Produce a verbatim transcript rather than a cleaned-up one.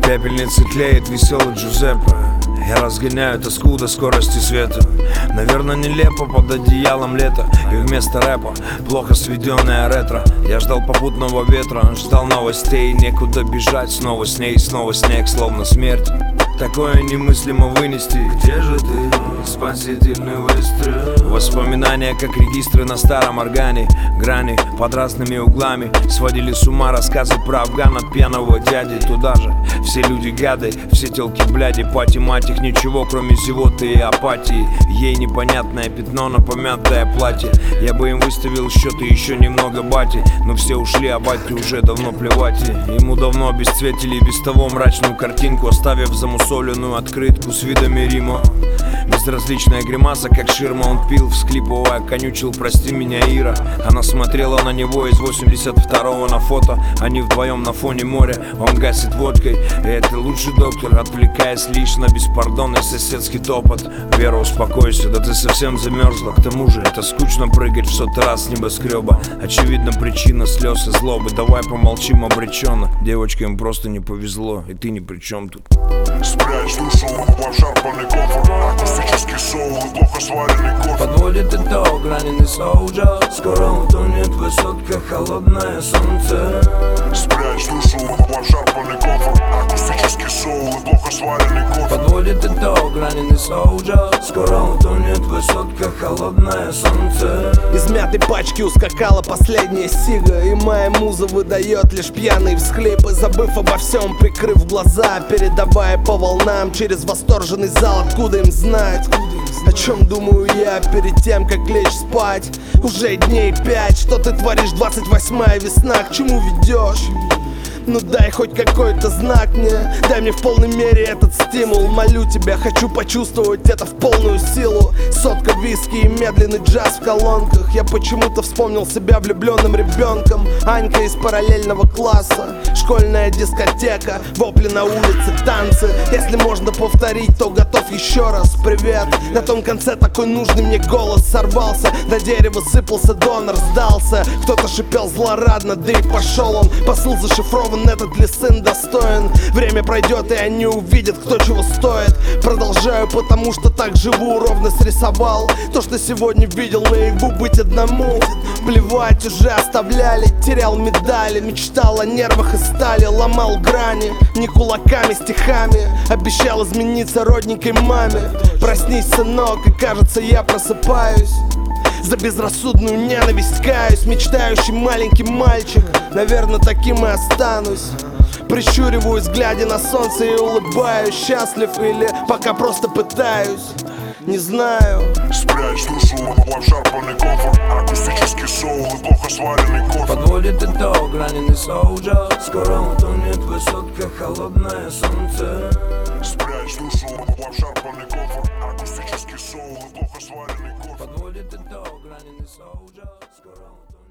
пепельнице тлеет веселый Джузеппе. Я разгоняю тоску до скорости света. Наверное, нелепо под одеялом лето, и вместо рэпа плохо сведенное ретро. Я ждал попутного ветра, ждал новостей. Некуда бежать, снова с ней, снова снег, словно смерть. Такое немыслимо вынести. Где же ты, спасительный выстрел? Воспоминания, как регистры на старом органе. Грани под разными углами сводили с ума рассказы про Афгана, пьяного дяди. Туда же все люди гады, все телки бляди. Пати мать их ничего, кроме зевоты и апатии. Ей непонятное пятно на помятое платье. Я бы им выставил счет и еще немного бати, но все ушли, а батьке уже давно плевать. Ему давно обесцветили без того мрачную картинку, оставив замусоленную открытку с видами Рима. Безразличная гримаса, как ширма, он пил, всклипывая, конючил: прости меня, Ира. Она смотрела на него из восемьдесят второго на фото. Они вдвоем на фоне моря, он гасит водкой. И это лучший доктор, отвлекаясь лишь на беспардонный соседский топот. Вера, успокойся, да ты совсем замерзла. К тому же это скучно прыгать в сотый раз с небоскреба. Очевидно, причина слез и злобы. Давай помолчим обреченно. Девочке им просто не повезло, и ты ни при чем тут. Спрячь душу в обшарпанный комфорт. Акустический соул и плохо сваренный кофе. Подводит итог раненый солджер. Скоро утонет высотка, холодное солнце. Спрячь душу в обшарпанный комфорт. Акустический соул и плохо сваренный кофе. Подводит итог раненый солджер. Скоро утонет высотка, холодное солнце. Из мятой пачки ускакала последняя сига, и моя муза выдает лишь пьяные всхлипы. Забыв обо всем, прикрыв глаза, передавая по волнам через восторженный зал. Откуда им знать, о чем думаю я перед тем, как лечь спать? Уже дней пять, что ты творишь, двадцать восьмая весна, к чему ведешь? Ну дай хоть какой-то знак мне, дай мне в полной мере этот стимул. Молю тебя, хочу почувствовать это в полную силу. Сотка виски и медленный джаз в колонках. Я почему-то вспомнил себя влюбленным ребенком. Анька из параллельного класса, школьная дискотека, вопли на улице, танцы. Если можно повторить, то готов еще раз. Привет, на том конце такой нужный мне голос сорвался. На дерево сыпался донор, сдался. Кто-то шипел злорадно, да и пошел он. Посыл зашифрован, этот ли сын достоин. Время пройдет, и они увидят, кто чего стоит. Продолжаю, потому что так живу. Ровно срисовал то, что сегодня видел наяву. Быть одному, плевать, уже оставляли. Терял медали, мечтал о нервах и стали. Ломал грани, не кулаками, стихами. Обещал измениться родненькой маме. Проснись, сынок, и кажется, я просыпаюсь. За безрассудную ненависть каюсь. Мечтающий маленький мальчик, наверное, таким и останусь. Прищуриваюсь, глядя на солнце, и улыбаюсь. Счастлив или пока просто пытаюсь, не знаю. Спрячь душу в обшарпанный комфорт. Акустический соул и плохо сваренный кофе. Подводит итог раненый солджер. Скоро утонет высотка, холодное солнце. Спрячь душу в обшарпанный комфорт. Акустический соул и плохо сваренный кофе. Подводит итог раненый солджер. Скоро утонет.